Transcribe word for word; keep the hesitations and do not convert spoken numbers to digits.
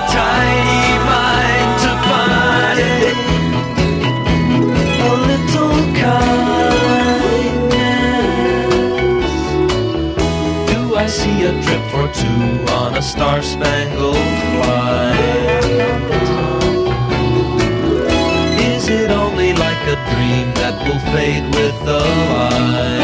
tiny mind to find a little kindness. Do I see a trip for two on a star-spangled flight? Is it only like a dream that will fade with the light?